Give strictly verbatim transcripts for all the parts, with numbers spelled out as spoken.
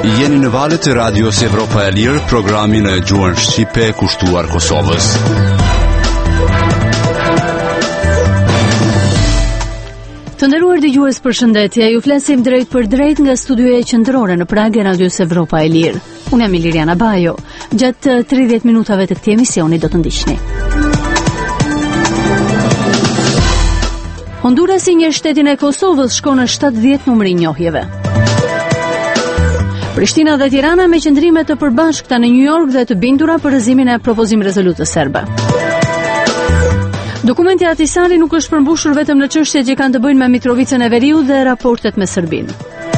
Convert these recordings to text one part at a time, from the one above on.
Jeni në valët e radios Evropa e Lirë, programin e gjuhën shqipe kushtuar Kosovës. Të nderuar dëgjues, përshëndetje. Ju flasim drejt për drejt nga studioja qendrore në Prag e radios Evropa e Lirë. Unë jam Iliriana Bajo. Gjatë tridhjetë minutave të këtij emisioni do të ndiqni. Hondurasi një shtetin e Kosovës shkon në shtatëdhjetë numri i njohjeve. Prishtina dhe Tirana me qëndrime të përbashkëta në New York dhe të bindura për rrëzimin e propozim rezolutës serbe. Dokumenti Atisari nuk është përmbushur vetëm në çështjet që kanë të bëjnë me Mitrovicën e Veriut dhe raportet me Serbinë.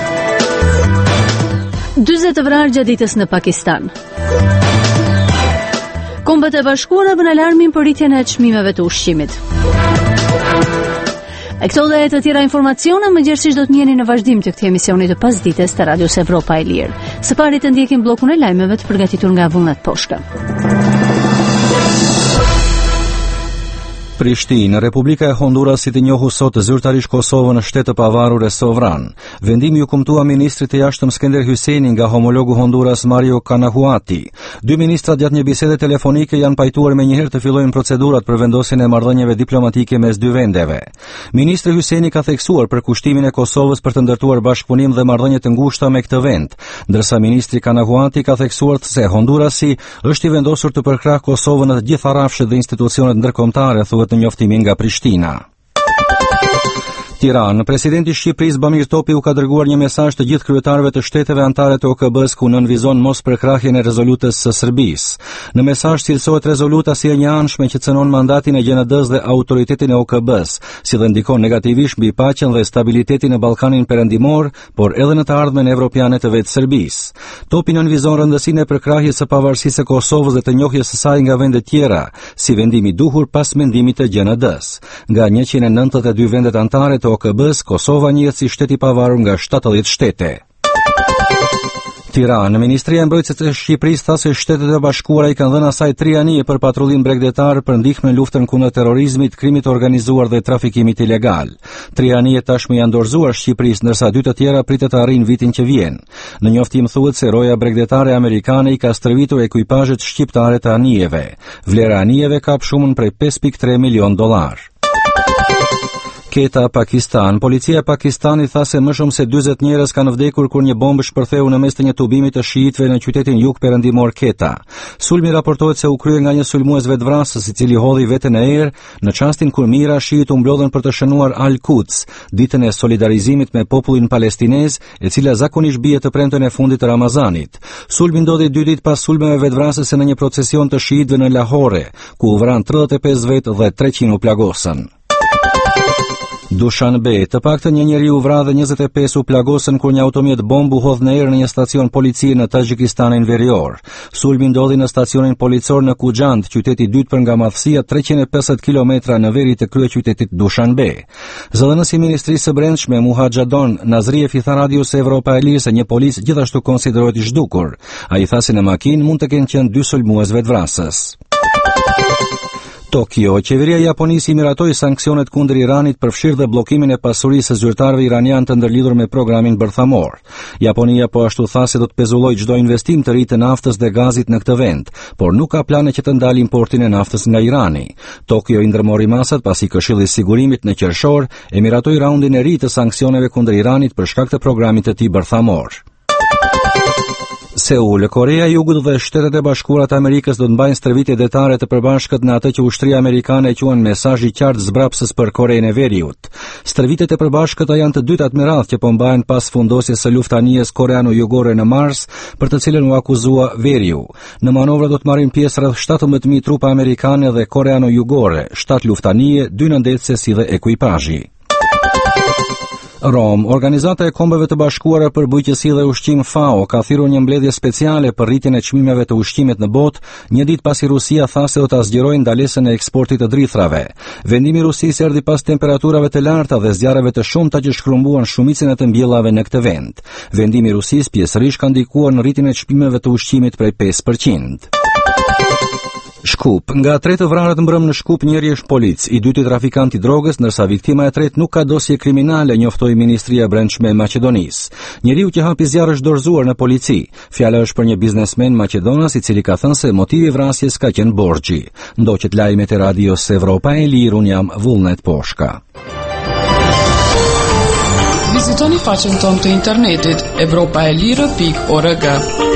dyzet të vrarë gjatë ditës në Pakistan. Kombët e Bashkuara bën alarmin për rritjen e çmimeve të ushqimit. E këto dhe e të tjera informacione më gjerësisht do të njeni në vazhdim të këtij emisioni të pasdites të radios Evropa e Lirë. Së pari të ndjekim bllokun e lajmeve të përgatitur nga Vullnet Poshka. Prishtinë, Republika e Hondurasit i njohu sot zyrtarisht Kosovën në shtet të pavarur e sovran. Vendimi u kumtua ministrit të jashtëm Skender Hyjseni nga homologu Honduras Mario Canahuati. Dy ministrat gjatë një bisede telefonike janë pajtuar me njëherë të fillojnë procedurat për vendosjen e marrëdhënieve diplomatike mes dy vendeve. Ministri Hyjseni ka theksuar për kushtimin e Kosovës për të ndërtuar bashkëpunim dhe marrëdhënie të ngushta me këtë vend, ndërsa ministri Canahuati ka theksuar se Hondurasi është i vendosur të përkrahë Kosovën në të gjitha rrafshet dhe institucionet ndërkombëtare, thuhet në njoftimin nga Prishtina. Tiranë, presidenti i Shqipërisë Bamir Topi u ka dërguar një mesazh të gjithë kryetarëve të shteteve anëtare të O K B-s ku nënvizon mos përkrahjen e rezolutës së Serbisë. Në mesazh cilësohet rezoluta si e njëanshme që cënon mandatin e G N D-s dhe autoritetin e O K B-s, si dhe ndikon negativisht mbi paqen dhe stabilitetin në Ballkanin Perëndimor, por edhe në të ardhmen evropiane të vetë Serbisë. Topi nënvizon rëndësinë e përkrahjes së pavarësisë së Kosovës dhe të njohjes së saj nga vende tjera, si vendimi i duhur pas mendimit të G N D-s. Nga njëqind e nëntëdhjetë e dy vendet anëtare O K B-s, Kosova njihet si shtet i pavarur nga shtatëdhjetë shtete. Tiranë, Ministria e Mbrojtjes së Shqipërisë tha se Shtetet e Bashkuara i kanë dhënë asaj tri anije për patrullim bregdetar për ndihmë në luftën kundër terrorizmit, krimit organizuar dhe trafikimit ilegal. Tri anije tashmë janë dorëzuar Shqipërisë, ndërsa dy të tjera pritet të arrijnë vitin që vjen. Në njoftim thuhet se roja bregdetare amerikane i ka stërvitur ekuipazhet shqiptare të anijeve. Vlera e anijeve kap shumën prej pesë pikë tre milion dollar. Keta, Pakistan. Policia e Pakistanit tha se më shumë se dyzet njerëz kanë vdekur kur një bombë shpërtheu në mes të një tubimi të shiitëve në qytetin jug perëndimor Keta. Sulmi raportohet se u krye nga një sulmues vetvrasës i cili hodhi veten në erë në çastin kur mijëra shiit u mblodhen për të shënuar Al-Quds, ditën e solidarizimit me popullin palestinez, e cila zakonisht bie të premten e fundit të Ramazanit. Sulmi ndodhi dy ditë pas sulmeve vetvrasëse në një procesion të shiitëve në Lahore, ku u vran tridhjetë e pesë vetë dhe treqind u plagosën. Dushanbe, të paktën një njeri u vra dhe njëzet e pesë u plagosën kur një automjet bombë u hodh në erë në një stacion policie në Tajikstanin Verior. Sulmi ndodhi në stacionin policor në Kujand, qyteti i dytë për nga madhësia treqind e pesëdhjetë kilometra në veri të kryeqytetit Dushanbe. Zëdhënësi i Ministrisë së Brendshme Muhajjadon Nazriev i tha radios Evropa e Lirë se një polis gjithashtu konsiderohet i zhdukur. Ai tha se në makinë mund të kenë qenë dy sulmues vetvrasës. Tokyo, qeveria e Japonisë i miratoi sanksionet kundër Iranit për fshirë dhe bllokimin e pasurisë së zyrtarëve iranian të ndërlidhur me programin bërthamor. Japonia po ashtu tha se do të pezullojë çdo investim të ri të naftës dhe gazit në këtë vend, por nuk ka plane që të ndalë importin e naftës nga Irani. Tokyo i ndërmori masat pasi Këshilli i Sigurimit në qershor e miratoi raundin e ri të sanksioneve kundër Iranit për shkak të programit të tij bërthamor. Seul, Korea e Jugut dhe Shtetet e Bashkuara të Amerikës do të mbajnë stërvitje detare të përbashkët në atë që ushtria amerikane e quan mesazh i qartë zbrapsës për Korenë e Veriut. Stërvitjet e përbashkëta janë të dytat me radhë që po mbahen pas fundosjes së luftanijes koreano-jugore në Mars, për të cilën u akuzua Veriu. Në manovra do të marrin pjesë rreth shtatëmbëdhjetë mijë trupa amerikane dhe koreano-jugore, shtat luftanie, dy nëndetëse si dhe ekuipazhi. Rom, Organizata e Kombeve të Bashkuara për Bujqësi dhe Ushqim FAO ka thirrur një mbledhje speciale për rritjen e çmimeve të ushqimit në botë, një ditë pasi Rusia tha se do ta zgjerojë ndalesën e eksportit të drithrave. Vendimi i Rusisë erdhi pas temperaturave të larta dhe zjarreve të shumta që shkrumbuan shumicën e të mbjellave në këtë vend. Vendimi i Rusisë pjesërisht ka ndikuar në rritjen e çmimeve të ushqimit prej pesë përqind. Shkup. Nga tre të vrarët mbrëm në Shkup, njëri është polic, i dyti trafikant i drogës, ndërsa viktima e tretë nuk ka dosje kriminale, njoftoi Ministria e Brendshme e Maqedonisë. Njeriu që hapi zjarr është dorëzuar në polici. Fjala është për një biznesmen maqedonas i cili ka thënë se motivi i vrasjes ka qenë borxhi. Ndoqët lajmet e Radios Evropa e Lirë, un jam Vullnet Poshka. Vizitoni faqen tonë të internetit evropa e lirë pikë org.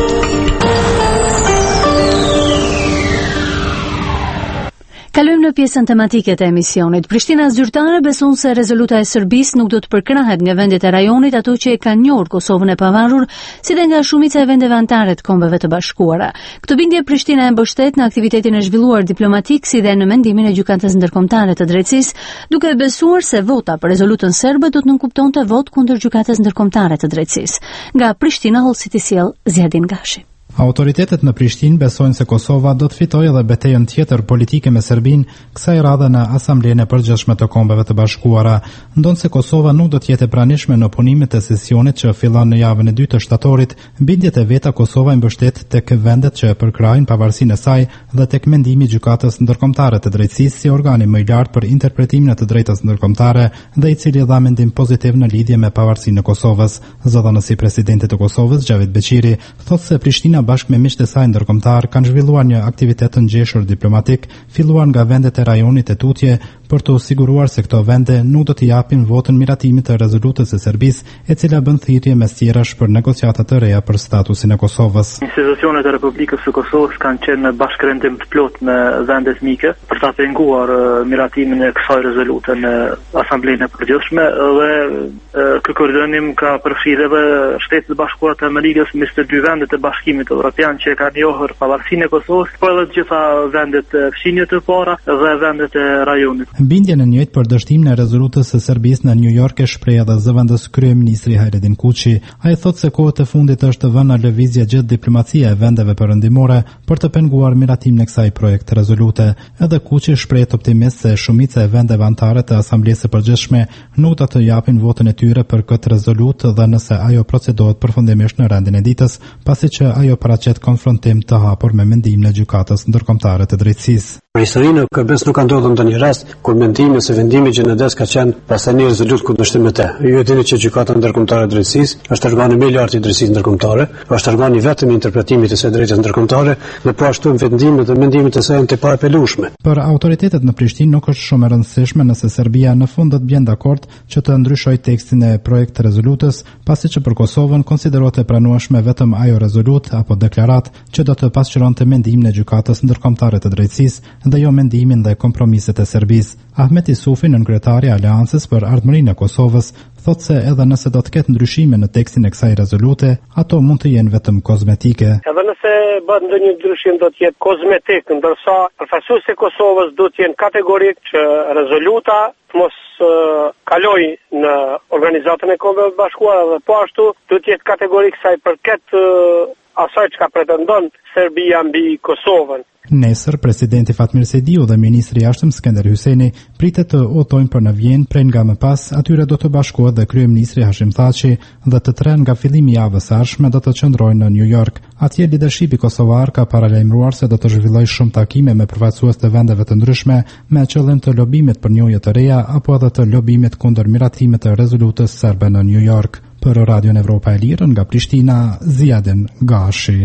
Kalojmë në pjesën tematike të emisionit. Prishtina zyrtare beson se rezoluta e Serbisë nuk do të përkrahet nga vendet e rajonit ato që e kanë njohur Kosovën e pavarur, si dhe nga shumica e vendeve anëtare të Kombeve të Bashkuara. Këtë bindje Prishtina e mbështet në aktivitetin e zhvilluar diplomatik si dhe në mendimin e gjykatës ndërkombëtare të drejtësisë, duke besuar se vota për rezolutën serbe do të nënkuptonte vot kundër gjykatës ndërkombëtare të drejtësisë. Nga Prishtina hollësi i sjell Zjadin Gashi. Autoritetet në Prishtinë besojnë se Kosova do të fitojë edhe betejën tjetër politike me Serbinë, kësaj radhe në Asamblenë e Përgjithshme të Kombeve të Bashkuara, ndonse Kosova nuk do të jetë e pranishme në punimet e sesionit që fillon në javën e dytë të shtatorit. Bindjet e veta Kosova i mbështet tek vendet që përkrajnë pavarësinë e saj dhe tek mendimi i gjykatës ndërkombëtare të drejtësisë si organi më i lartë për interpretimin e të drejtës ndërkombëtare dhe i cili dha mendim pozitiv në lidhje me pavarësinë e Kosovës. Zëdhënësi presidenti të Kosovës, Xhavet Beqiri, thotë se Prishtina bashkë me miqtë e saj ndërkombëtar kanë zhvilluar një aktivitet të ngjeshur diplomatik, filluar nga vendet e rajonit e tutje, për të siguruar se këto vende nuk do të japin votën miratimit të rezolutës së Serbisë, e cila bën thirrje mes tjerash për negociata të reja për statusin e Kosovës. Institucionet e Republikës së Kosovës kanë qenë në bashkërendim të plot me vendet mike për ta penguar uh, miratimin e kësaj rezolute në Asamblenë e Përgjithshme dhe uh, ky koordinim ka përfshirë edhe Shtetet e Bashkuara të Amerikës, me të dy vendet e Bashkimit Evropian që kanë njohur pavarësinë e Kosovës, por edhe të gjitha vendet e fshinjit të para dhe vendet e rajonit. Bindjen e njëjtë për dështimin e rezolutës së Serbisë në New York e shpreh edhe zëvendës kryeministri Hajredin Kuçi. Ai thotë se kohët e fundit është të vënë në lëvizje gjithë diplomacia e vendeve perëndimore për të penguar miratimin e kësaj projekt rezolute. Edhe Kuçi shpreh optimist se shumica e vendeve anëtare të Asamblesë së Përgjithshme nuk do të japin votën e tyre për këtë rezolutë dhe nëse ajo procedohet përfundimisht në rendin e ditës, pasi që ajo paraqet konfrontim të hapur me mendimin e gjykatës ndërkombëtare të drejtësisë. Në historinë e K B-s nuk ka ndodhur ndonjë rast kur mendimi ose vendimi i Gjenedes ka qenë pastaj një rezolutë kundërshtim me të. Ju e dini që gjykata ndërkombëtare e drejtësisë është organi më i lartë i drejtësisë ndërkombëtare, është organi vetëm i interpretimit të së drejtës ndërkombëtare, dhe po ashtu vendimet dhe mendimet e saj janë të paapelueshme. Për autoritetet në Prishtinë nuk është shumë e rëndësishme nëse Serbia në fund do të bjen dakord që të ndryshojë tekstin e projekt të rezolutës, pasi që për Kosovën konsiderohet e pranueshme vetëm ajo rezolutë apo deklaratë që do të pasqyronte mendimin e gjykatës ndërkombëtare të drejtësisë dhe jo mendimin dhe kompromiset e Serbisë. Ahmet Isufi, nënkryetari i Aleancës për Ardhmërinë e Kosovës, thotë se edhe nëse do të ketë ndryshime në tekstin e kësaj rezolute, ato mund të jenë vetëm kozmetike. Edhe nëse bëhet ndonjë ndryshim do të jetë kozmetik, ndërsa përfaqësuesit e Kosovës do të jenë kategorik që rezoluta të mos uh, kaloj në Organizatën e Kombeve të Bashkuara dhe po ashtu do të jetë kategorik sa i përket uh, asaj çka pretendon Serbia mbi Kosovën. Nesër, presidenti Fatmir Sejdiu dhe ministri i jashtëm Skënder Hyjseni pritet të udhtojnë për në Vjenë, prej nga më pas atyre do të bashkohet dhe kryeministri Hashim Thaçi dhe të tërë nga fillimi i javës së ardhshme do të qëndrojnë në New York. Atje lidershipi kosovar ka paralajmëruar se do të zhvillojë shumë takime me përfaqësues të vendeve të ndryshme me qëllim të lobimit për njëjë të reja apo edhe të lobimit kundër miratimit të rezolutës serbe në New York. Për Radion Evropa e Lirë nga Prishtina, Zjadin Gashi.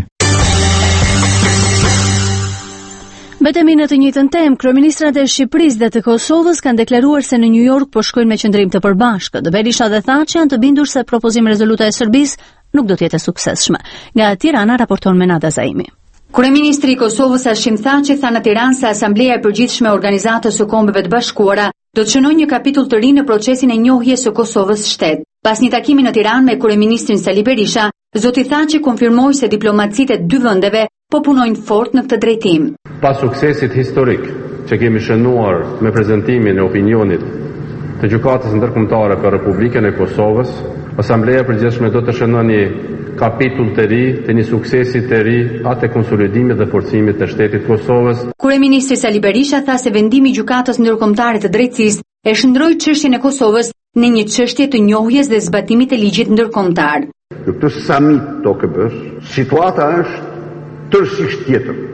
Betemi në të njëjtën temë, kryeministrat e Shqipërisë dhe të Kosovës kanë deklaruar se në New York po shkojnë me qëndrim të përbashkët. Berisha dhe Thaçi janë të bindur se propozimi rezoluta e Serbisë nuk do të jetë e suksesshme. Nga Tirana raporton Menada Zaimi. Kryeministri i Kosovës Hashim Thaçi tha në Tiranë se Asambleja e Përgjithshme e Organizatës së Kombeve të Bashkuara do të shënojë një kapitull të ri në procesin e njohjes së Kosovës shtet. Pas një takimi në Tiranë me kryeministrin Sali Berisha, zoti Thaçi konfirmoi se diplomacitë e dy vendeve po punojnë fort në këtë drejtim. Pas suksesit historik që kemi shënuar me prezantimin e opinionit të gjykatës ndërkombëtare për Republikën e Kosovës, Asambleja e Përgjithshme do të shënojë një kapitull të ri, të një suksesi të ri, atë konsolidimit dhe forcimit të shtetit Kosovës. Kryeministri Sali Berisha tha se vendimi i gjykatës ndërkombëtare të drejtësisë e shndroi çështjen e Kosovës në një çështje të njohjes dhe zbatimit të ligjit ndërkombëtar. Në këtë samit të K B-s, situata është tërësisht tjetër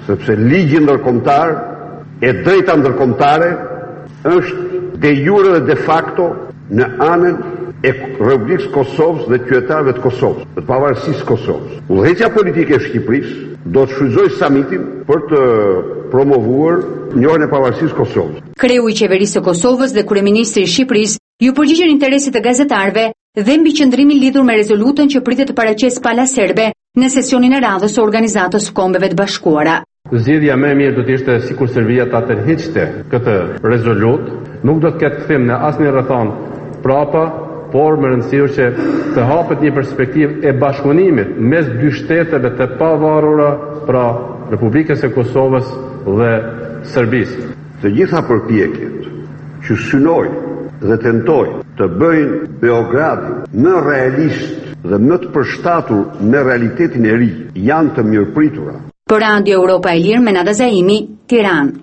sepse ligji ndërkombëtar e drejta ndërkombëtare është de jure dhe de facto në anën e Republikës Kosovës dhe qytetarëve të Kosovës, të pavarësisë Kosovës. Udhëheqja politike e Shqipërisë do të shfrytëzojë samitin për të promovuar njohjen e pavarësisë Kosovës. Kreu i qeverisë së Kosovës dhe kryeministri i Shqipërisë ju përgjigjen interesit të gazetarëve dhe mbi qëndrimin lidhur me rezolutën që pritet të paraqesë pala serbe në sesionin e radhës së Organizatës së Kombeve të Bashkuara. Zgjedhja më e mirë do të ishte sikur Serbia ta tërheqte këtë rezolutë, nuk do të ketë kthim në asnjë rrethon prapa, por më rëndësishme që të hapet një perspektivë e bashkëpunimit mes dy shteteve të pavarura, pra Republikës së Kosovës dhe Serbisë. Të gjitha përpjekjet që synojnë dhe tentojnë të bëjnë Beogradin më realist dhe më të përshtatur me realitetin e ri janë të mirëpritura. Për Radio Europa e Lirë, Menada Zaimi, Tiranë.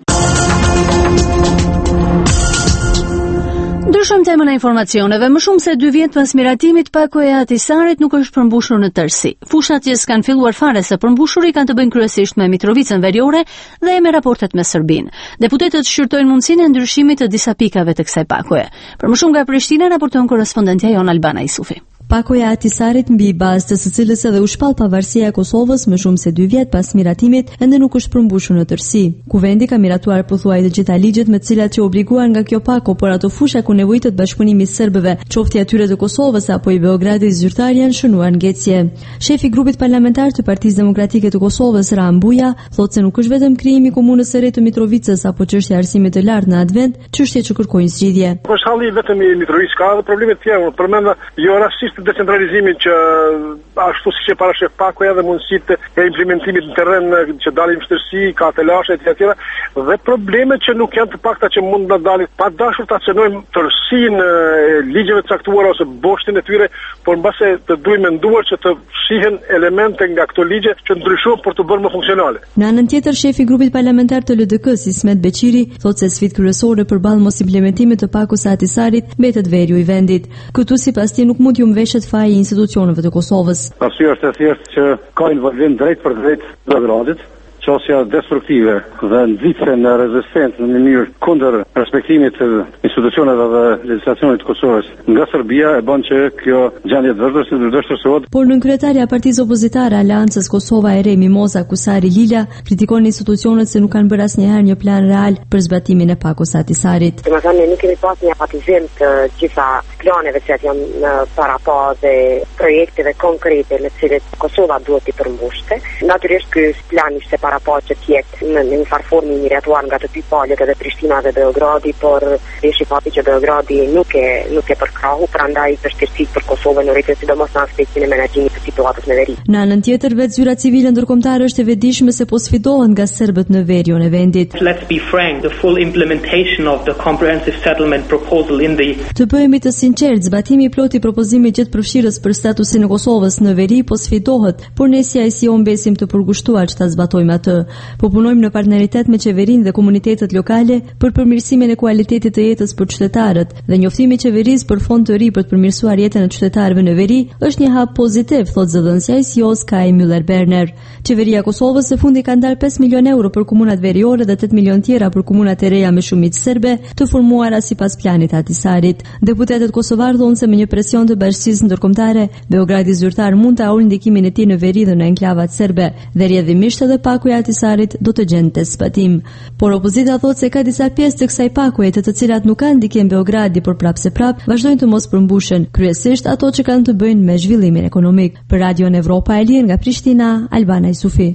Ndryshojmë temën e informacioneve. Më shumë se dy vjet pas miratimit, pakoja e Ahtisarit nuk është përmbushur në tërësi. Fushat që s'kan filluar fare së përmbushuri kanë të bëjnë kryesisht me Mitrovicën Veriore dhe me raportet me Serbinë. Deputetët shqyrtojnë mundësinë e ndryshimit të disa pikave të kësaj pakoje. Për më shumë nga Prishtina raporton korrespondentja jon Albana Isufi. Pakoja e Ahtisarit, mbi bazë të së cilës edhe u shpall pavarësia e Kosovës më shumë se dy vjet pas miratimit, ende nuk është përmbushur në tërësi. Kuvendi ka miratuar pothuajse të gjitha ligjet me të cilat që obliguan nga kjo pako, por ato fusha ku nevojitet bashkëpunimi i serbëve, qoftë atyre të Kosovës apo i Beogradit zyrtar, janë shënuar ngecje. Shefi i grupit parlamentar të Partisë Demokratike të Kosovës, Ram Buja, thotë se nuk është vetëm krijimi i komunës së re të Mitrovicës apo çështja e arsimit të lartë në atë vend, çështje që kërkojnë zgjidhje. Po shalli vetëm i Mitrovicës ka edhe probleme të tjera, përmend jo rastisht decentralizimin që ashtu siç e parashef pakoja dhe mundësitë e implementimit në terren që dalin vështirësi, ka telashe etj etj dhe probleme që nuk janë të pakta që mund të dalin pa dashur ta cenojmë tërësinë e ligjeve të caktuara ose boshtin e tyre, por mbase të duhet menduar që të shihen elemente nga këto ligje që ndryshojnë për të bërë më funksionale. Në anën tjetër, shefi i grupit parlamentar të L D K-s, Ismet Beqiri, thotë se sfidë kryesore përballë mos implementimit të pakos së Ahtisarit mbetet veriu i vendit. Këtu sipas tij nuk mund t'ju mbveshet faji i institucioneve të Kosovës. Arsyeja është e thjeshtë që ka involvim drejt për drejt Beogradit, qosja destruktive dhe nxitse në rezistencë në mënyrë kundër respektimit të institucioneve dhe legjislacionit të Kosovës nga Serbia e bën që kjo gjendje të vërtetë të dështësohet. Por nënkryetaria e partisë opozitare Aleancës Kosova e Re, Mimoza Kusari Lila, kritikon institucionet se nuk kanë bërë asnjëherë një plan real për zbatimin e pakos së Ahtisarit. Domethënë ne kemi pas një apatizim të gjitha planeve që janë para pa dhe projekteve konkrete me të cilet Kosova duhet të përmbushte. Natyrisht ky plan ishte para pa që tjetë në një farë formë miratuar nga të dy palët edhe Prishtina dhe Beogradi, por reshi fati që Beogradi nuk e nuk e përkrahu, prandaj vështirësitë për Kosovën në rritë sidomos në aspektin e menaxhimit të situatës në veri. Në anën tjetër, vetë zyra civile ndërkombëtare është e vetëdijshme se po sfidohen nga serbët në veriun e vendit. Let's be frank, the full implementation of the comprehensive settlement proposal in the Të bëhemi të sinqertë, zbatimi i plotë i propozimit gjithë përfshirës për statusin e Kosovës në veri po sfidohet, por ne si A I C O mbesim të përkushtuar që ta zbatojmë atë. Po punojmë në partneritet me qeverinë dhe komunitetet lokale për përmirësimin e kualitetit të jetës për qytetarët dhe njoftimi i qeverisë për fond të ri për të përmirësuar jetën e qytetarëve në veri është një hap pozitiv, thotë zëdhënësja e A I C O-s Kai Müller-Berner. Qeveria e Kosovës së fundi ka ndarë pesë milionë euro për komunat veriore dhe tetë milionë tjera për komunat e reja me shumicë serbe të formuara sipas planit të Ahtisarit. Deputetët kosovar thonë se me një presion të bashkisë ndërkombëtare, Beogradi zyrtar mund ta ulë ndikimin e tij në veri dhe në enklavat serbe dhe rrjedhimisht edhe pakuja e Ahtisarit do të gjente zbatim. Por opozita thotë se ka disa pjesë të kësaj pakoje të të cilat nuk kanë ndikim Beogradi, por prapse prap vazhdojnë të mos përmbushen, kryesisht ato që kanë të bëjnë me zhvillimin ekonomik. Për Radio Evropa e Lirë nga Prishtina, Albana Isufi.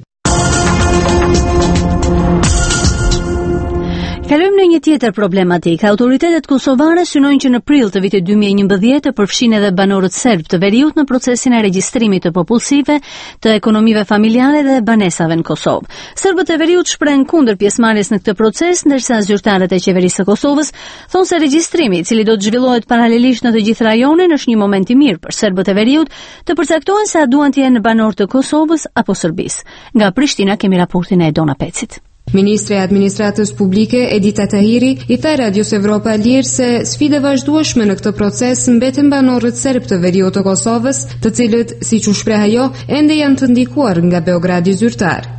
Kalojmë në një tjetër problematik. Autoritetet kosovare synojnë që në prill të vitit dy mijë e njëmbëdhjetë të përfshin edhe banorët serb të veriut në procesin e regjistrimit të popullsive, të ekonomive familjare dhe banesave në Kosovë. Serbët e veriut shprehen kundër pjesëmarrjes në këtë proces, ndërsa zyrtarët e qeverisë së Kosovës thonë se regjistrimi, i cili do të zhvillohet paralelisht në të gjithë rajonin, është një moment i mirë për serbët e veriut të përcaktojnë se a duan të jenë banor të Kosovës apo Serbisë. Nga Prishtina kemi raportin e Edona Pecit. Ministri i Administratës Publike Edita Tahiri i tha Radios Evropa e Lirë se sfide vazhdueshme në këtë proces mbeten banorët serb të veriut të Kosovës, të cilët, siç u shpreh ajo, ende janë të ndikuar nga Beogradi zyrtar.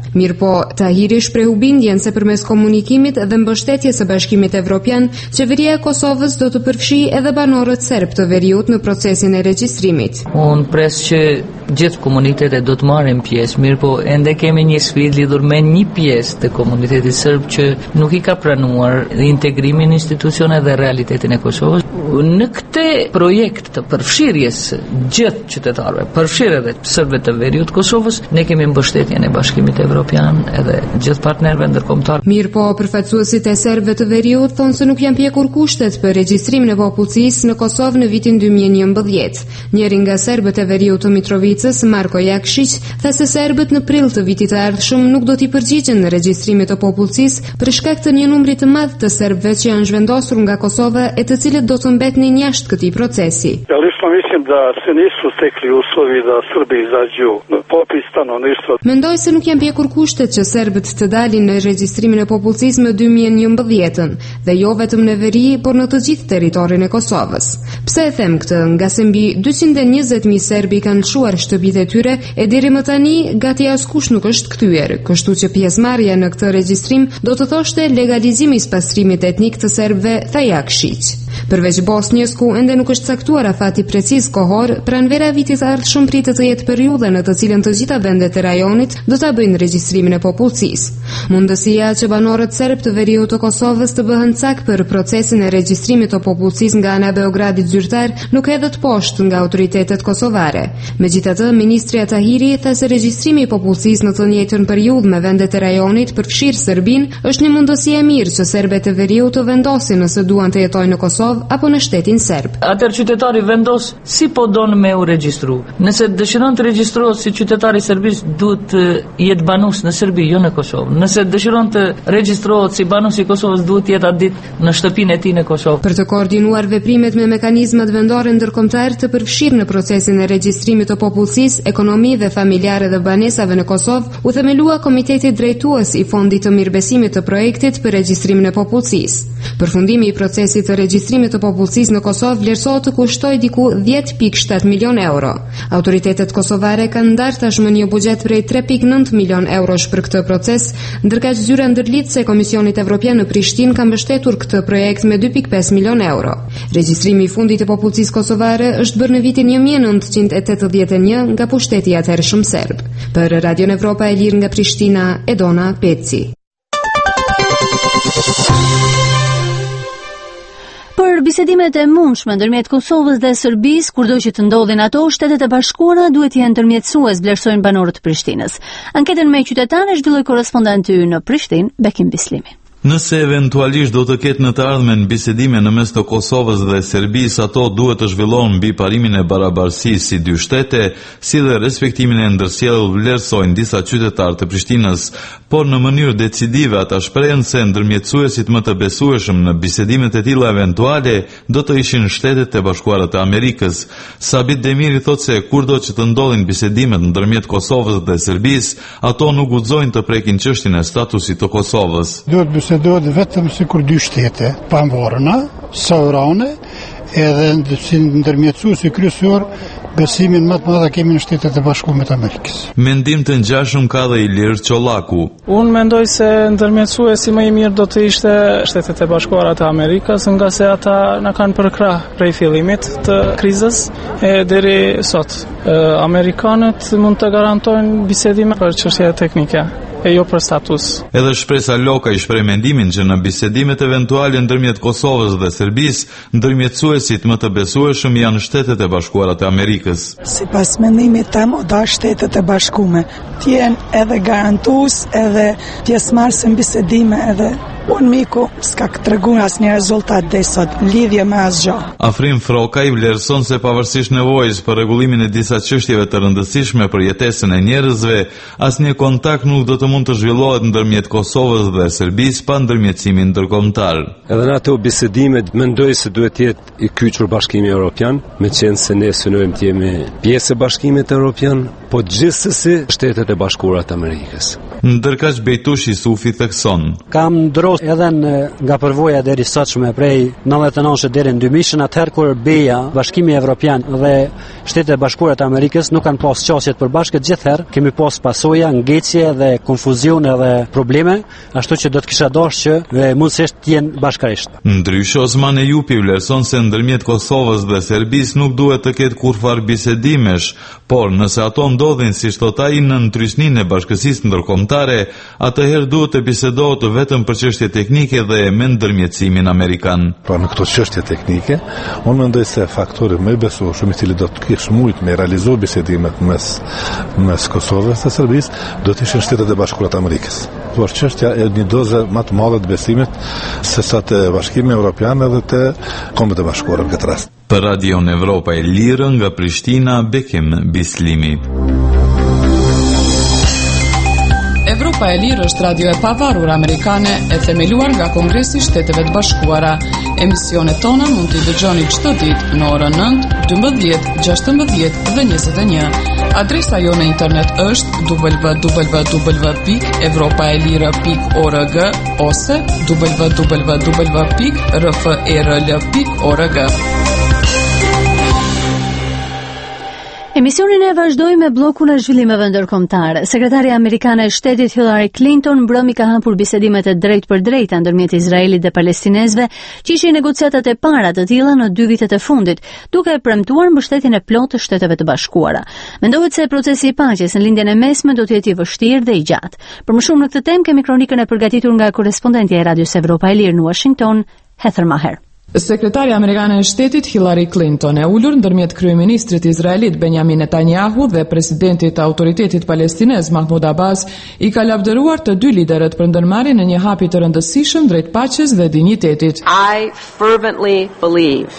Mirpo, Tahiri shprehu bindjen se përmes komunikimit dhe mbështetjes së Bashkimit Evropian, qeveria e Kosovës do të përfshijë edhe banorët serb të veriut në procesin e regjistrimit. Unë pres që gjithë komunitetet do të marrin pjesë, mirëpo ende kemi një sfidë lidhur me një pjesë të komunitetit serb që nuk i ka pranuar integrimin në institucione dhe realitetin e Kosovës. Në këtë projekt të përfshirjes gjithë qytetarëve, përfshirë edhe serbëve të veriut Kosovës, ne kemi mbështetjen e Bashkimit Evropian edhe gjithë partnerëve ndërkombëtar. Mirëpo, përfaqësuesit e serbëve të veriut thonë se nuk janë pjekur kushtet për regjistrimin e popullsisë në Kosovë në vitin dy mijë e njëmbëdhjetë. Njëri nga serbët e veriut të Mitrovicës, Marko Jakšić, tha se serbët në prill të vitit të ardhshëm nuk do t'i përgjigjen në regjistrimin e popullsisë për shkak të një numri të madh të serbëve që janë zhvendosur nga Kosova e të cilët do të mbetnin jashtë këtij procesi. Ja lično mislim da se nisu stekli uslovi da Srbi izađu në popis stanovništva. Mendoj se nuk janë pjekur kushtet që serbët të dalin në regjistrimin e popullsisë në dy mijë e njëmbëdhjetën dhe jo vetëm në veri, por në të gjithë territorin e Kosovës. Pse e them këtë? Nga se mbi dyqind e njëzet mijë serbi kanë lëshuar shtëpitë e tyre e deri më tani gati askush nuk është kthyer, kështu që pjesëmarrja në këtë regjistrim do të thoshte legalizimi i pastrimit etnik të serbëve, tha Jakšić. Përveç Bosnjës, ku ende nuk është caktuar afati preciz kohor, pranvera vitit ardhshëm pritet të jetë periudha në të cilën të gjitha vendet e rajonit do ta bëjnë regjistrimin e popullsisë. Mundësia që banorët serb të veriut të Kosovës të bëhen cak për procesin e regjistrimit të popullsisë nga ana e Beogradit zyrtar nuk hedhet poshtë nga autoritetet kosovare. Megjithatë, ministri Tahiri tha se regjistrimi i popullsisë në të njëjtën periudhë me vendet e rajonit përfshirë Serbinë është një mundësi e mirë që serbët e veriut të vendosin nëse duan të jetojnë në Kosovë apo në shtetin serb. Atëherë qytetari vendos si po don me u regjistru. Nëse dëshiron të regjistrohet si qytetar i Serbisë, duhet të jetë banues në Serbi, jo në Kosovë. Nëse dëshiron të regjistrohet si banues i Kosovës, duhet të jetë atë ditë në shtëpinë e tij në Kosovë. Për të koordinuar veprimet me mekanizmat vendore ndërkombëtar të përfshirë në procesin e regjistrimit të popullsisë, ekonomi dhe familjare dhe banesave në Kosovë, u themelua komiteti drejtues i fondit të mirëbesimit të projektit për regjistrimin e popullsisë. Përfundimi i procesit të regjistrimit të popullsisë në Kosovë vlerësohet të kushtoj diku dhjetë pikë shtatë milion euro. Autoritetet kosovare kanë ndarë tashmë një buxhet prej tre pikë nëntë milion eurosh për këtë proces, ndërkaq zyra ndërlidhëse e Komisionit Evropian në Prishtinë ka mbështetur këtë projekt me dy pikë pesë milion euro. Regjistrimi i fundit të popullsisë kosovare është bërë në vitin një mijë e nëntëqind e tetëdhjetë e një nga pushteti i atëhershëm serb. Për Radio Evropa e Lirë nga Prishtina, Edona Peci. Për bisedimet e mundshme ndërmjet Kosovës dhe Serbisë, kurdo që të ndodhin ato, Shtetet e Bashkuara duhet të jenë ndërmjetësues, vlerësojnë banorët e Prishtinës. Anketën me qytetarë zhvilloi korrespondenti ynë në Prishtinë, Bekim Bislimi. Nëse eventualisht do të ketë në të ardhmen bisedime në mes të Kosovës dhe Serbisë, ato duhet të zhvillohen mbi parimin e barabarësisë si dy shtete, si dhe respektimin e ndërsjellë, vlerësojnë disa qytetarë të Prishtinës, por në mënyrë decisive ata shprehen se ndërmjetësuesit më të besueshëm në bisedimet e tilla eventuale do të ishin Shtetet e Bashkuara të Amerikës. Sabit Demiri thotë se kurdo që të ndodhin bisedimet ndërmjet Kosovës dhe Serbisë, ato nuk guxojnë të prekin çështjen e statusit të Kosovës. Bisedohet vetëm si kur dy shtete pavarëna, sovrane, edhe si ndërmjetësuesi kryesor besimin më të madh kemi në Shtetet e Bashkuara të Amerikës. Mendim të ngjashëm ka dhe Ilir Çollaku. Unë mendoj se ndërmjetësuesi më i mirë do të ishte Shtetet e Bashkuara të Amerikës, nga se ata na kanë përkrah prej fillimit të krizës e deri sot. Amerikanët mund të garantojnë bisedime për çështje teknike, e jo për status. Edhe shpresa Loka i shpreh mendimin që në bisedimet eventuale ndërmjet Kosovës dhe Serbisë, ndërmjetësuesit më të besueshëm janë Shtetet e Bashkuara të Amerikës. Sipas mendimit tim, do Shtetet e Bashkuara të jenë edhe garantues, edhe pjesëmarrës në bisedime, edhe unë miku s'ka treguar asnjë rezultat deri sot lidhje me asgjë. Afrim Froka i vlerëson se pavarësisht nevojës për rregullimin e disa çështjeve të rëndësishme për jetesën e njerëzve, asnjë kontakt nuk do të mund të zhvillohet ndërmjet Kosovës dhe Serbisë pa ndërmjetësimin ndërkombëtar. Edhe në ato bisedime mendoj se duhet të jetë i kyçur Bashkimi Evropian, meqense se ne synojmë të jemi pjesë e Bashkimit Evropian, po gjithsesi Shtetet e Bashkuara të Amerikës. Ndërkaq Bejtushi Sufi thekson: Kam ndros edhe nga përvoja deri sotshme prej nëntëdhjetë e nëntë deri në dy mijë, atëherë kur B E A, Bashkimi Evropian dhe Shtetet e Bashkuara të Amerikës nuk kanë pas qasje të përbashkët, gjithherë kemi pas pasoja, ngecje dhe konfuzion edhe probleme, ashtu që do të kisha dashur që mundësisht të jenë bashkërisht. Ndryshe, Osman Ejupi vlerëson se ndërmjet Kosovës dhe Serbisë nuk duhet të ketë kurfar bisedimesh, por nëse ato ndodhin si thot ai në ndrysninë e bashkësisë ndërkombëtare, atëherë duhet të bisedohet vetëm për çështje teknike dhe me ndërmjetësimin amerikan. Po në këto çështje teknike, unë mendoj se faktori më i besueshëm i cili do të kishte mujt me realizu bisedimet mes mes Kosovës dhe Serbisë do të ishin Shtetet e Bashkuara të Amerikës. Por çështja e një doze më të madhe të besimit se sa të Bashkimi Evropian edhe të Kombet e Bashkuara në këtë rast. Për Radion Evropa e Lirë nga Prishtina, Bekim Bislimi. Evropa e Lirë është radio e pavarur amerikane e themeluar nga Kongresi i Shteteve të Bashkuara. Emisionet tona mund t'i dëgjoni çdo ditë në orën nëntë, dymbëdhjetë, gjashtëmbëdhjetë dhe njëzet e një. Adresa jo në internet është w w w pikë evropaelira pikë org ose w w w pikë r f e r l pikë org. Emisionin e vazhdoi me bllokun e zhvillimeve ndërkombëtare. Sekretari amerikane e Shtetit Hillary Clinton mbrëmi ka hapur bisedimet e drejt për drejta ndërmjet Izraelit dhe palestinezëve, që ishin negociatat e para të tilla në dy vitet e fundit, duke premtuar mbështetjen e plotë të Shteteve të Bashkuara. Mendohet se procesi i paqes në lindjen e mesme do të jetë i vështirë dhe i gjatë. Për më shumë në këtë temë kemi kronikën e përgatitur nga korrespondentja e Radios Evropa e Lirë në Washington, Heather Maher. Sekretari amerikane e Shtetit Hillary Clinton e ulur ndërmjet kryeministrit izraelit Benjamin Netanyahu dhe presidentit të Autoritetit Palestinez Mahmoud Abbas i ka lavdëruar të dy liderët për ndërmarrjen e një hapi të rëndësishëm drejt paqes dhe dinjitetit. I fervently believe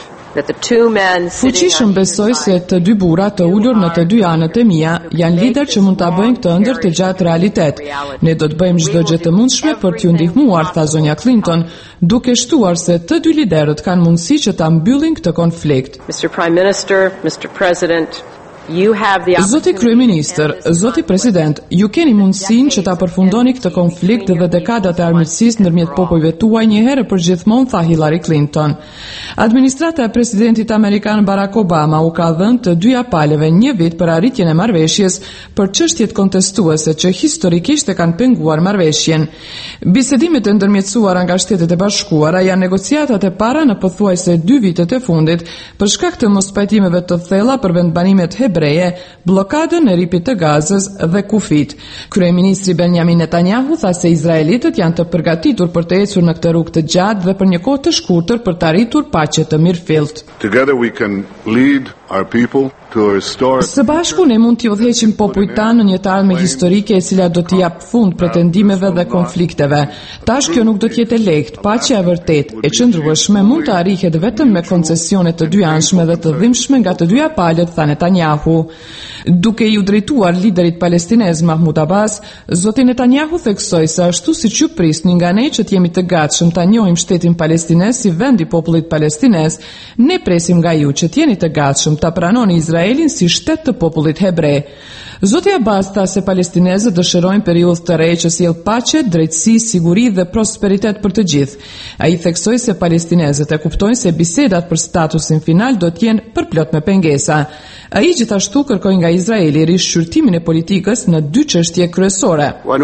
Fuqishëm besoj se të dy burra të ulur në të dy anët e mia janë lider që mund ta bëjnë këtë ëndër të gjatë realitet. Ne do të bëjmë çdo gjë të mundshme për t'ju ndihmuar, tha zonja Clinton, duke shtuar se të dy liderët kanë mundësi që ta mbyllin këtë konflikt. Mister Prime Minister, Mister President, you have the Zoti kryeministër, zoti president, ju keni mundësinë që ta përfundoni këtë konflikt dhe dekadat e armiqësisë ndërmjet popujve tuaj një herë për gjithmonë, tha Hillary Clinton. Administrata e presidentit amerikan Barack Obama u ka dhënë të dyja palëve një vit për arritjen e marrëveshjes për çështjet kontestuese që historikisht e kanë penguar marrëveshjen. Bisedimet e ndërmjetësuara nga Shtetet e Bashkuara janë negociatat e para në pothuajse dy vitet e fundit për shkak të mospajtimeve të thella për vendbanimet hebreje, blokadën e ripit të Gazës dhe kufit. Kryeministri Benjamin Netanyahu tha se izraelitët janë të përgatitur për të ecur në këtë rrugë të gjatë dhe për një kohë të shkurtër për të arritur paqe të mirëfillt. Together we can lead our people to restore. Së bashku ne mund t'i udhëheqim popujt tanë në një të ardhme historike e cila do t'i jap fund pretendimeve dhe konflikteve. Tash kjo nuk do të jetë e lehtë, paqja e vërtet e qëndrueshme mund të arrihet vetëm me koncesione të dyanshme dhe të dhimbshme nga të dyja palët, tha Netanyahu. Duke i u drejtuar liderit palestinez Mahmoud Abbas, zoti Netanyahu theksoi se ashtu siç ju prisni nga ne që t'jemi të gatshëm ta njohim shtetin palestinez si vend i popullit palestinez, ne presim nga ju që t'jeni të gatshëm ta pranoni Izraelin si shtet të popullit hebre. Zoti Abbas tha se palestinezët dëshirojnë periudhë të re që sjell paqe, drejtësi, siguri dhe prosperitet për të gjithë. Ai theksoi se palestinezët e kuptojnë se bisedat për statusin final do të jenë përplot me pengesa. Ai gjithashtu kërkoi nga Izraeli rishqyrtimin e politikës në dy çështje kryesore.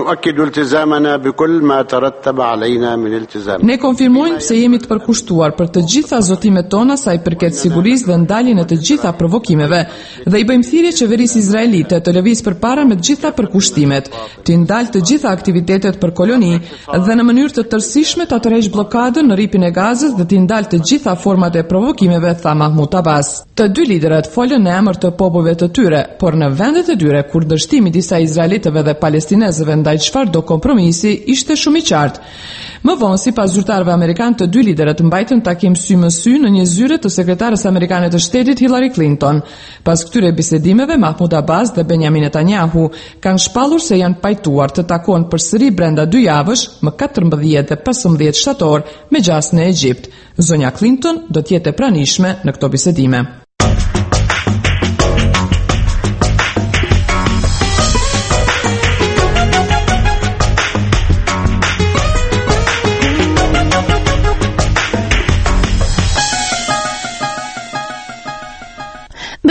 Ne konfirmojmë se jemi të përkushtuar për të gjitha zotimet tona sa i përket sigurisë dhe ndaljen e të gjitha provokimeve dhe i bëjmë thirrje qeverisë izraelite të lëvizë përpara me të gjitha përkushtimet, të ndalë të gjitha aktivitetet për koloni dhe në mënyrë të tërësishme të tërheqë bllokadën në ripin e Gazës dhe të ndalë të gjitha format e provokimeve, tha Mahmoud Abbas. Të dy liderët folën në emër të popujve të tyre, por në vendet e tyre kur dështimi disa izraelitëve dhe palestinezëve ndaj çfarëdo kompromisi ishte shumë i qartë. Më vonë, sipas zyrtarëve amerikanë, të dy liderët mbajtën takim sy më sy në një zyre të sekretarës amerikane të shtetit Hillary Clinton. Pas këtyre bisedimeve, Mahmoud Abbas dhe Benjamin Netanyahu kanë shpallur se janë pajtuar të takohen përsëri brenda dy javësh, më katërmbëdhjetë dhe pesëmbëdhjetë shtator, me gjas në Egjipt. Zonja Clinton do të jetë e pranishme në këto bisedime.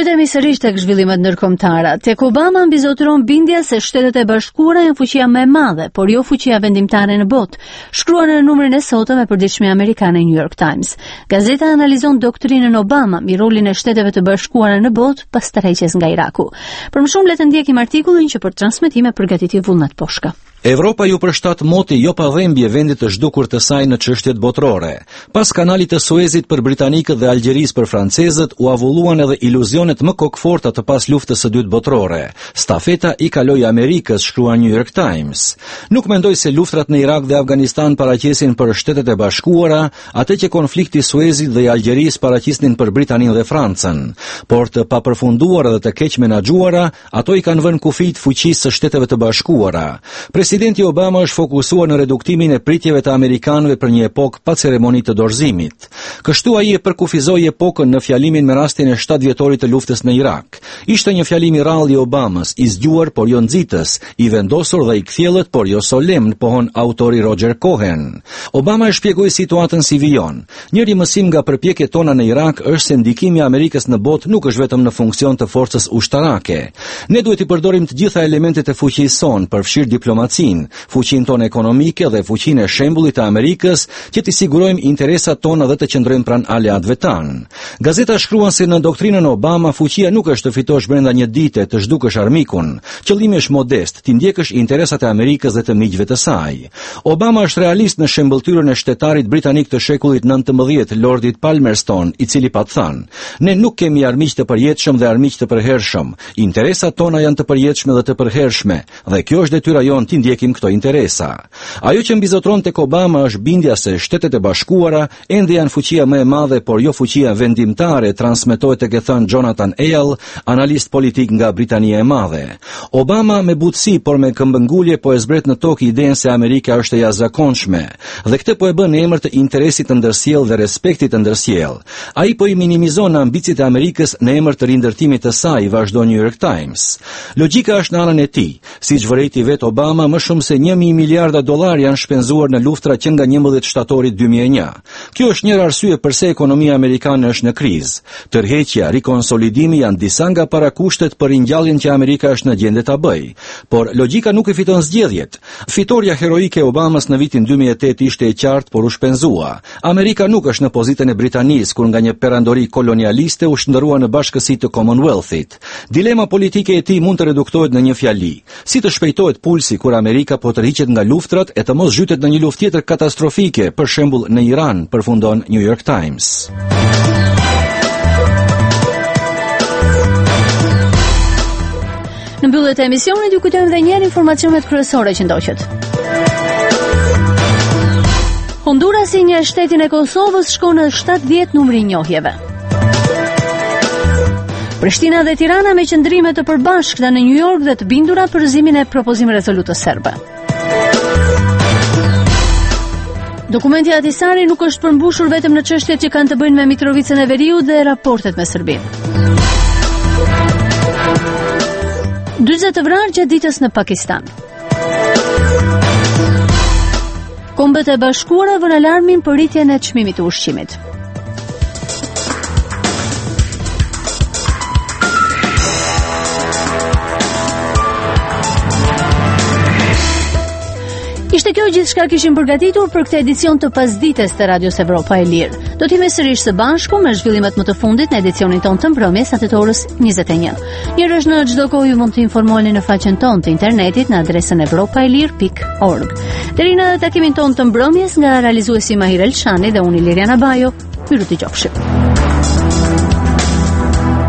Kthehemi sërish tek zhvillimet ndërkombëtare. Tek Obama mbizotëron bindja se Shtetet e Bashkuara janë fuqia më e madhe, por jo fuqia vendimtare në botë, shkruan në numrin e sotëm e përditshme amerikane New York Times. Gazeta analizon doktrinën Obama mbi rolin e Shteteve të Bashkuara në botë pas tërheqjes nga Iraku. Për më shumë le të ndjekim artikullin që për transmetime përgatiti Vullnat Poshka. Evropa ju përshtat moti jo pa dhembje vendit të zhdukur të saj në çështjet botërore. Pas kanalit të Suezit për britanikët dhe Algjerisë për francezët, u avulluan edhe iluzionet më kokforta të pas luftës së dytë botërore. Stafeta i kaloi Amerikës, shkruan New York Times. Nuk mendoj se luftrat në Irak dhe Afganistan paraqesin për Shtetet e Bashkuara, atë që konflikti i Suezit dhe i Algjerisë paraqisnin për Britaninë dhe Francën. Por të papërfunduar dhe të keq menaxhuara, ato i kanë vënë kufijt fuqisë së Shteteve të Bashkuara. Presidenti Obama është fokusuar në reduktimin e pritjeve të amerikanëve për një epokë pa ceremoni të dorëzimit. Kështu ai e përkufizoi epokën në fjalimin me rastin e shtatë vjetorit të luftës në Irak. Ishte një fjalim i rrallë i Obamës, i zgjuar por jo nxitës, i vendosur dhe i kthjellët por jo solemn, pohon autori Roger Cohen. Obama e shpjegoi situatën si vijon. Njëri mësim nga përpjekjet tona në Irak është se ndikimi i Amerikës në botë nuk është vetëm në funksion të forcës ushtarake. Ne duhet i përdorim të gjitha elementet e fuqisë sonë, përfshirë diplomacinë, fuqinë tonë ekonomike dhe fuqinë e shembullit të Amerikës, që t'i sigurojmë interesat tona dhe të qëndrojmë pranë aleatëve tanë. Gazeta shkruan se në doktrinën Obama fuqia nuk është të fitosh brenda një dite, të zhdukësh armikun. Qëllimi është modest, t'i ndjekësh interesat e Amerikës dhe të miqve të saj. Obama është realist në shembulltyrën e shtetarit britanik të shekullit nëntëmbëdhjetë, Lordit Palmerston, i cili pa thënë: "Ne nuk kemi armiq të përjetshëm dhe armiq të përhershëm. Interesat tona janë të përjetshme dhe të përhershme, dhe kjo është detyra jonë t'i ndjekim këto interesa." Ajo që mbizotron tek Obama është bindja se Shtetet e Bashkuara ende janë fuqia më e madhe, por jo fuqia vendimtare, transmetohet tek e thënë Jonathan Eyal, analist politik nga Britania e Madhe. Obama me butësi, por me këmbëngulje po e zbret në tokë idenë se Amerika është e jashtëzakonshme, dhe këtë po e bën në emër të interesit të ndërsjellë dhe respektit të ndërsjellë. Ai po i minimizon ambicet e Amerikës në emër të rindërtimit të saj, vazhdon New York Times. Logjika është në anën e tij, siç vërejti vet Obama, më shumë se një mijë miliarda dollar janë shpenzuar në luftra që nga njëmbëdhjetë shtatorit dy mijë e një. Kjo është një arsye pse ekonomia amerikane është në krizë. Tërheqja, rikonsolidimi janë disa nga parakushtet për ringjalljen që Amerika është në gjendje ta bëjë. Por logjika nuk i fiton zgjedhjet. Fitoria heroike e Obamas në vitin dy mijë e tetë ishte e qartë, por u shpenzua. Amerika nuk është në pozitën e Britanisë, kur nga një perandori kolonialiste u shndërua në bashkësi të Commonwealthit. Dilema politike e tij mund të reduktohet në një fjali: si të shpejtohet pulsi kur Amerika po tërhiqet nga luftrat e të mos zhytet në një luftë tjetër katastrofike, për shembull në Iran, përfundon New York Times. Në mbyllje të emisionit ju kujtojmë edhe një herë informacionet kryesore që ndoqët. Hondurasi një shtetin e Kosovës shkon në shtatëdhjetë numri i njohjeve. Prishtina dhe Tirana me qëndrime të përbashkëta në New York dhe të bindura për rëzimin e propozimit rezolutës serbe. Dokumenti i Ahtisarit nuk është përmbushur vetëm në çështjet që kanë të bëjnë me Mitrovicën e Veriut dhe raportet me Serbinë. dyzet të vrarë gjatë ditës në Pakistan. Kombët e Bashkuara vënë alarmin për rritjen e çmimit të ushqimit. Ishte kjo gjithçka kishim përgatitur për këtë edicion të pasdites të Radios Evropa e Lirë. Do t'jemi sërish së bashku me zhvillimet më të fundit në edicionin ton të mbrëmjes atë të orës njëzet e një. Njërësh në çdo kohë ju mund të informoni në faqen ton të internetit në adresën evropaelir pikë org. Deri në takimin ton të mbrëmjes nga realizuesi Mahir Elshani dhe unë Liriana Bajo, ju lutem.